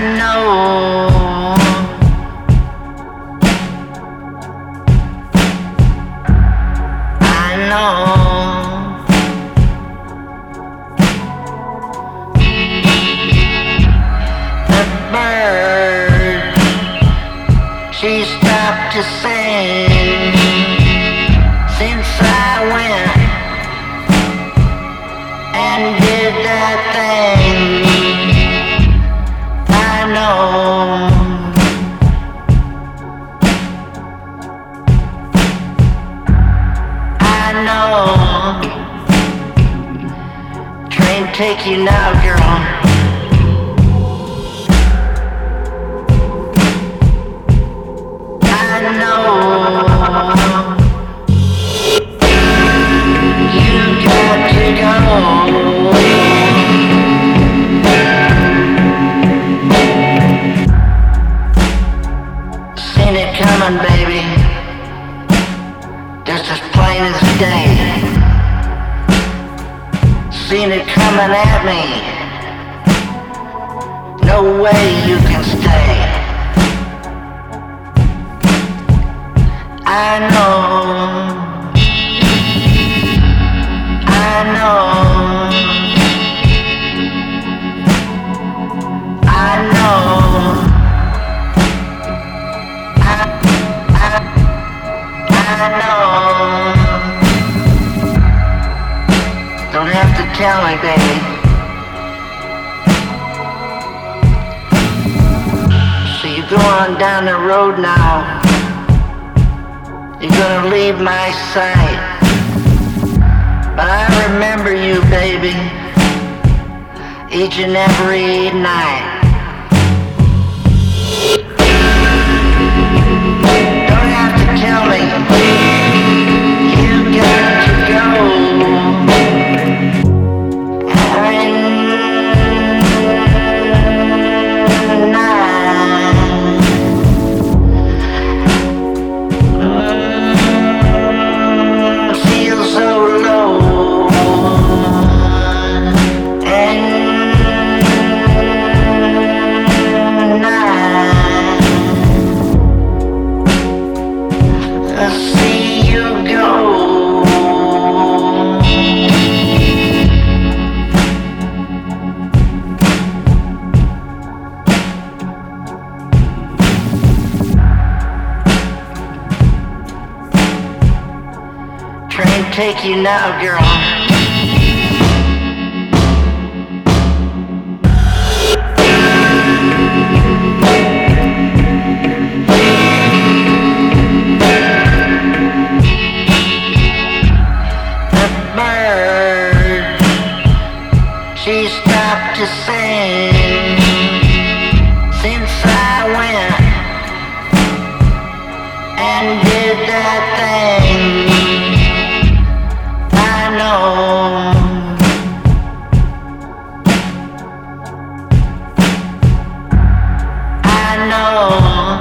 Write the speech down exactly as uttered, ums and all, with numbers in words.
know. I know. The bird, she stopped to sing since I went and did that thing. I know. I know. Train take you now, girl. I know. You got to go. Seen it coming, baby, just as plain as day. Seen it coming at me. No way you can stay. I know. I know. I know. I know. Don't have to tell me, baby. So you go on down the road now. You're gonna leave my sight. But I remember you, baby, each and every night. Tell me, you got to go. Every night. Mm, feel so low. And night. I see you go. Train take you now, girl. She stopped to sing since I went and did that thing. I know. I know.